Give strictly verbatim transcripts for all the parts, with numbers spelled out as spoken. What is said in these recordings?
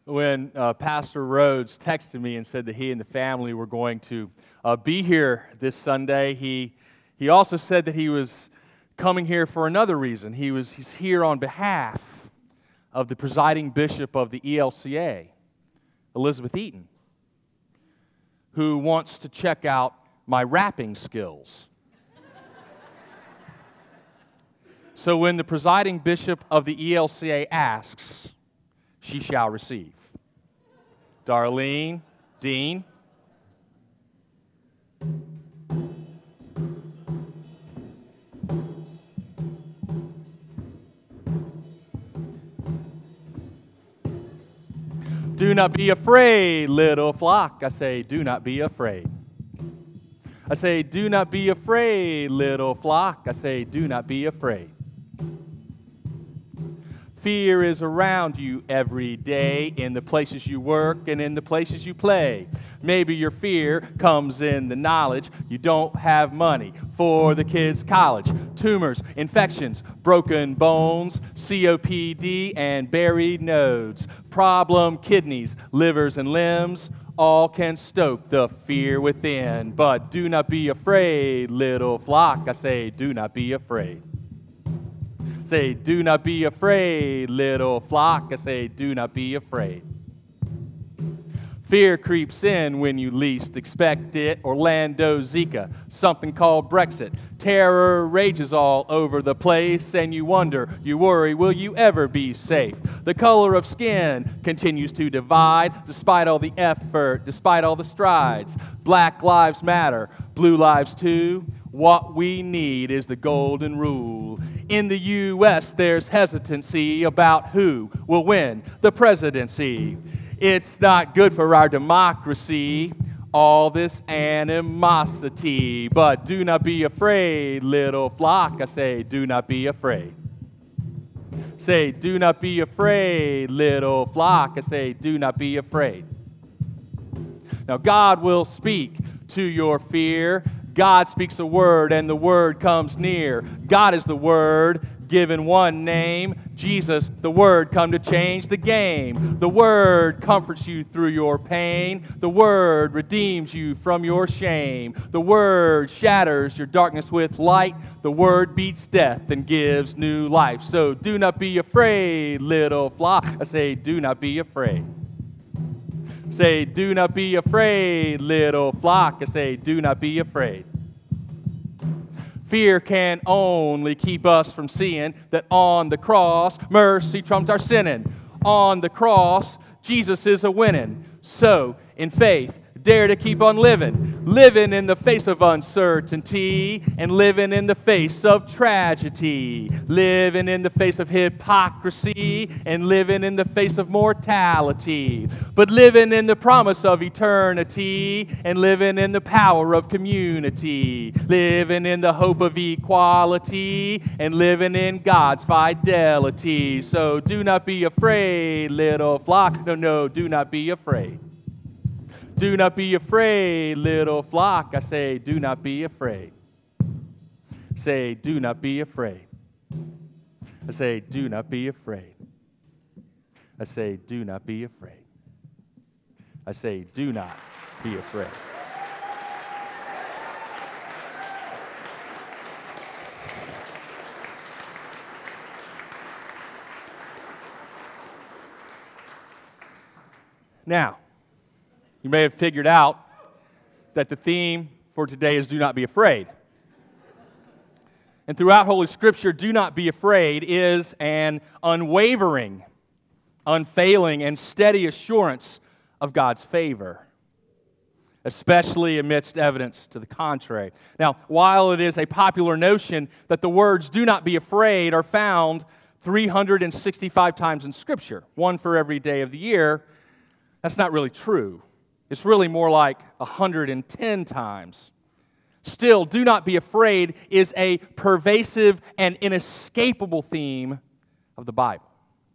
when uh, Pastor Rhodes texted me and said that he and the family were going to uh, be here this Sunday, he he also said that he was coming here for another reason. He was he's here on behalf of the presiding bishop of the E L C A, Elizabeth Eaton, who wants to check out my rapping skills. So when the presiding bishop of the E L C A asks, she shall receive. Darlene, Dean. Do not be afraid, little flock. I say, do not be afraid. I say, do not be afraid, little flock. I say, do not be afraid. Fear is around you every day in the places you work and in the places you play. Maybe your fear comes in the knowledge you don't have money for the kids' college. Tumors, infections, broken bones, C O P D, and buried nodes. Problem kidneys, livers, and limbs all can stoke the fear within. But do not be afraid, little flock. I say, do not be afraid. Say, do not be afraid, little flock. I say, do not be afraid. Fear creeps in when you least expect it. Orlando, Zika, something called Brexit. Terror rages all over the place, and you wonder, you worry, will you ever be safe? The color of skin continues to divide, despite all the effort, despite all the strides. Black lives matter, blue lives too. What we need is the golden rule. In the U S, there's hesitancy about who will win the presidency. It's not good for our democracy, all this animosity. But do not be afraid, little flock. I say, do not be afraid. Say, do not be afraid, little flock. I say, do not be afraid. Now, God will speak to your fear. God speaks a word, and the word comes near. God is the word, given one name, Jesus, the word come to change the game. The word comforts you through your pain. The word redeems you from your shame. The word shatters your darkness with light. The word beats death and gives new life. So do not be afraid, little flock. I say, do not be afraid. Say, do not be afraid, little flock. I say, do not be afraid. Fear can only keep us from seeing that on the cross, mercy trumped our sinning. On the cross, Jesus is a winning. So, in faith, dare to keep on living. Living in the face of uncertainty and living in the face of tragedy. Living in the face of hypocrisy and living in the face of mortality. But living in the promise of eternity and living in the power of community. Living in the hope of equality and living in God's fidelity. So do not be afraid, little flock. No, no, do not be afraid. Do not be afraid, little flock. I say, do not be afraid. Say, do not be afraid. I say, do not be afraid. I say, do not be afraid. I say, do not be afraid. Now, you may have figured out that the theme for today is do not be afraid. And throughout Holy Scripture, do not be afraid is an unwavering, unfailing, and steady assurance of God's favor, especially amidst evidence to the contrary. Now, while it is a popular notion that the words do not be afraid are found three hundred sixty-five times in Scripture, one for every day of the year, that's not really true. It's really more like one hundred ten times. Still, do not be afraid is a pervasive and inescapable theme of the Bible.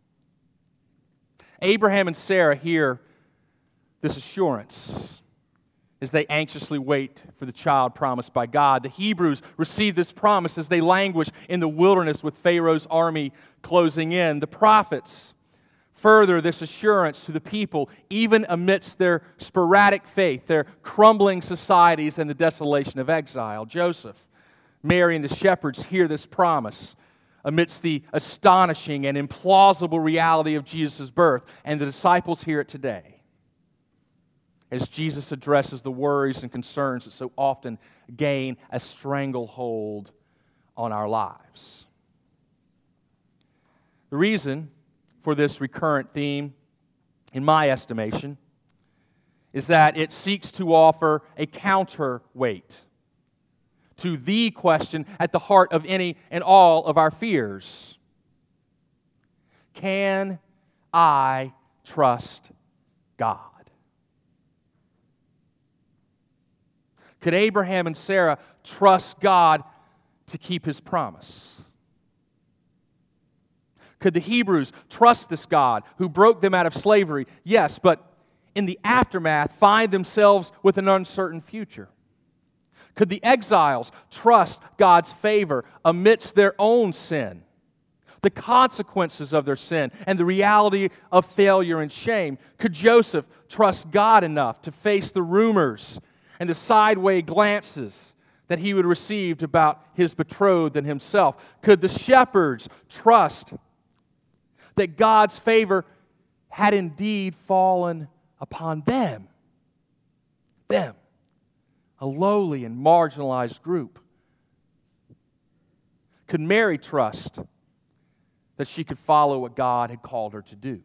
Abraham and Sarah hear this assurance as they anxiously wait for the child promised by God. The Hebrews receive this promise as they languish in the wilderness with Pharaoh's army closing in. The prophets Further, this assurance to the people, even amidst their sporadic faith, their crumbling societies, and the desolation of exile. Joseph, Mary, and the shepherds hear this promise amidst the astonishing and implausible reality of Jesus' birth, and the disciples hear it today as Jesus addresses the worries and concerns that so often gain a stranglehold on our lives. The reason for this recurrent theme, in my estimation, is that it seeks to offer a counterweight to the question at the heart of any and all of our fears. Can I trust God? Could Abraham and Sarah trust God to keep His promise? Could the Hebrews trust this God who broke them out of slavery? Yes, but in the aftermath find themselves with an uncertain future. Could the exiles trust God's favor amidst their own sin, the consequences of their sin, and the reality of failure and shame? Could Joseph trust God enough to face the rumors and the sideway glances that he would receive about his betrothed and himself? Could the shepherds trust that God's favor had indeed fallen upon them? Them, a lowly and marginalized group. Could Mary trust that she could follow what God had called her to do?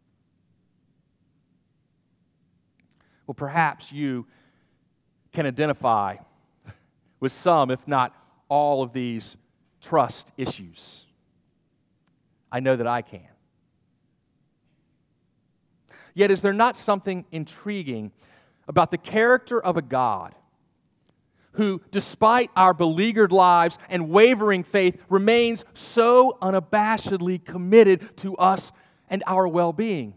Well, perhaps you can identify with some, if not all, of these trust issues. I know that I can. Yet, is there not something intriguing about the character of a God who, despite our beleaguered lives and wavering faith, remains so unabashedly committed to us and our well-being?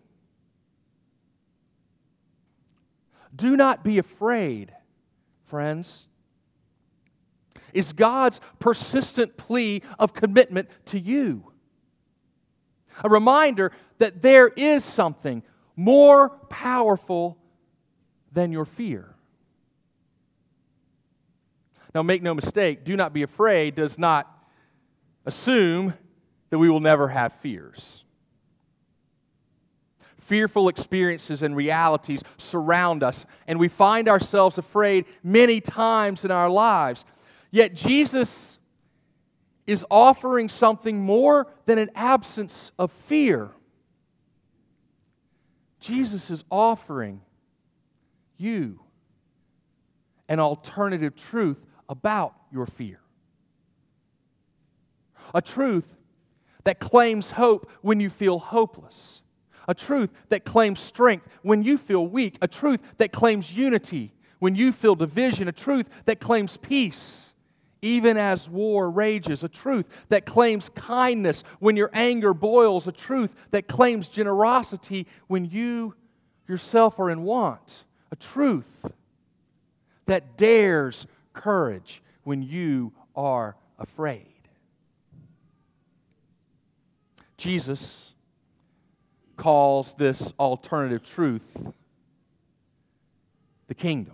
Do not be afraid, friends, is God's persistent plea of commitment to you. A reminder that there is something more powerful than your fear. Now, make no mistake, do not be afraid does not assume that we will never have fears. Fearful experiences and realities surround us, and we find ourselves afraid many times in our lives. Yet Jesus is offering something more than an absence of fear. Jesus is offering you an alternative truth about your fear. A truth that claims hope when you feel hopeless. A truth that claims strength when you feel weak. A truth that claims unity when you feel division. A truth that claims peace even as war rages. A truth that claims kindness when your anger boils. A truth that claims generosity when you yourself are in want. A truth that dares courage when you are afraid. Jesus calls this alternative truth the kingdom.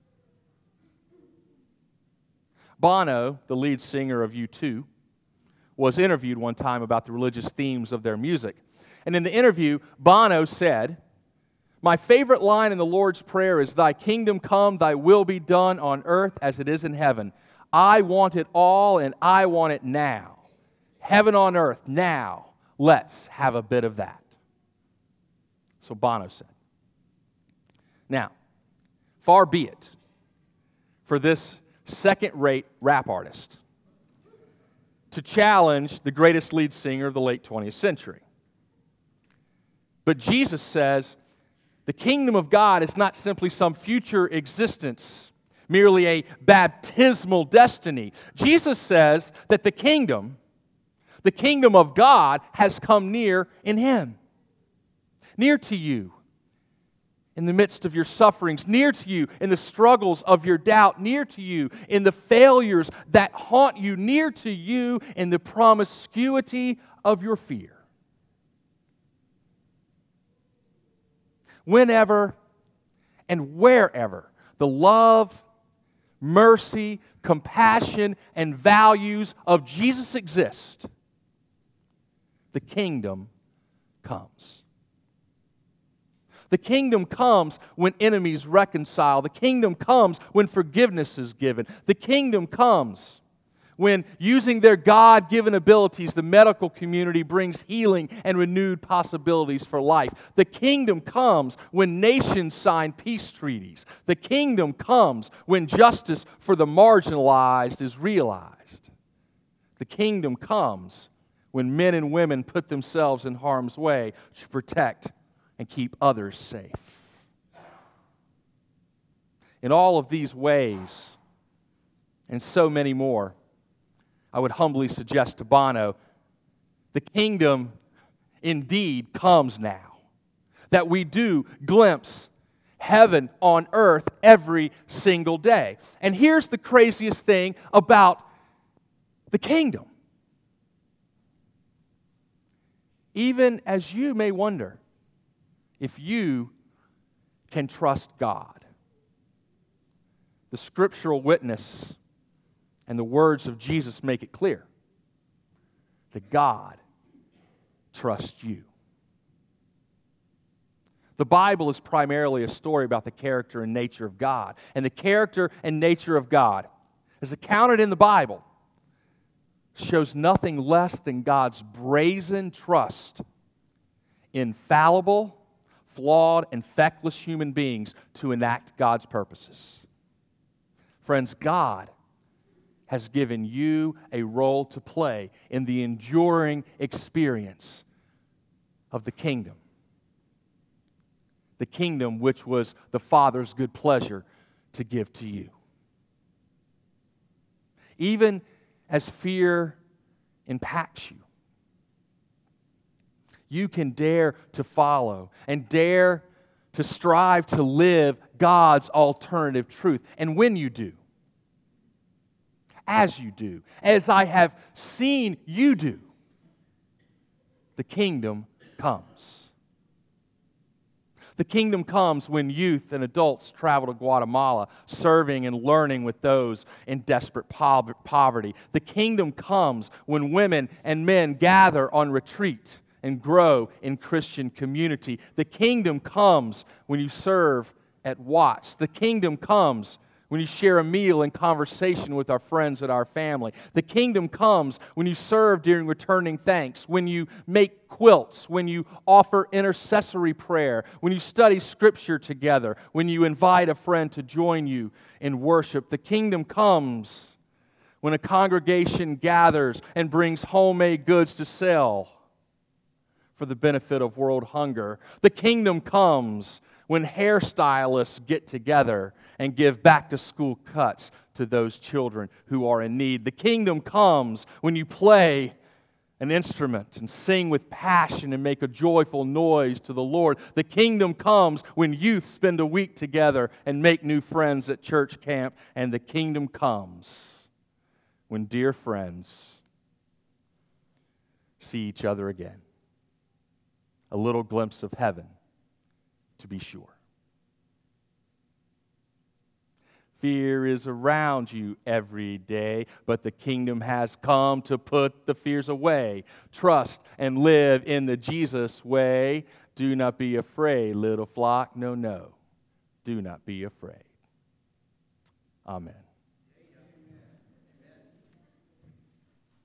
Bono, the lead singer of U two, was interviewed one time about the religious themes of their music. And in the interview, Bono said, "My favorite line in the Lord's Prayer is, 'Thy kingdom come, thy will be done on earth as it is in heaven.' I want it all and I want it now. Heaven on earth, now. Let's have a bit of that." So Bono said. Now, far be it for this second-rate rap artist to challenge the greatest lead singer of the late twentieth century. But Jesus says the kingdom of God is not simply some future existence, merely a baptismal destiny. Jesus says that the kingdom, the kingdom of God, has come near in Him. Near to you in the midst of your sufferings, near to you in the struggles of your doubt, near to you in the failures that haunt you, near to you in the promiscuity of your fear. whenever, and wherever the love, mercy, compassion, and values of Jesus exist, the kingdom comes. The kingdom comes when enemies reconcile. The kingdom comes when forgiveness is given. The kingdom comes when, using their God-given abilities, the medical community brings healing and renewed possibilities for life. The kingdom comes when nations sign peace treaties. The kingdom comes when justice for the marginalized is realized. The kingdom comes when men and women put themselves in harm's way to protect and keep others safe. In all of these ways, and so many more, I would humbly suggest to Bono, the kingdom indeed comes now. That we do glimpse heaven on earth every single day. And here's the craziest thing about the kingdom. Even as you may wonder if you can trust God, the scriptural witness and the words of Jesus make it clear that God trusts you. The Bible is primarily a story about the character and nature of God. And the character and nature of God, as accounted in the Bible, shows nothing less than God's brazen trust in fallible, flawed, and feckless human beings to enact God's purposes. Friends, God has given you a role to play in the enduring experience of the kingdom. The kingdom which was the Father's good pleasure to give to you. Even as fear impacts you, you can dare to follow and dare to strive to live God's alternative truth. And when you do, as you do, as I have seen you do, the kingdom comes. The kingdom comes when youth and adults travel to Guatemala, serving and learning with those in desperate poverty. The kingdom comes when women and men gather on retreat and grow in Christian community. The kingdom comes when you serve at Watts. The kingdom comes when you share a meal and conversation with our friends and our family. The kingdom comes when you serve during returning thanks, when you make quilts, when you offer intercessory prayer, when you study Scripture together, when you invite a friend to join you in worship. The kingdom comes when a congregation gathers and brings homemade goods to sell for the benefit of world hunger. The kingdom comes when hairstylists get together and give back-to-school cuts to those children who are in need. The kingdom comes when you play an instrument and sing with passion and make a joyful noise to the Lord. The kingdom comes when youth spend a week together and make new friends at church camp. And the kingdom comes when dear friends see each other again. A little glimpse of heaven, to be sure. Fear is around you every day, but the kingdom has come to put the fears away. Trust and live in the Jesus way. Do not be afraid, little flock. No, no. Do not be afraid. Amen.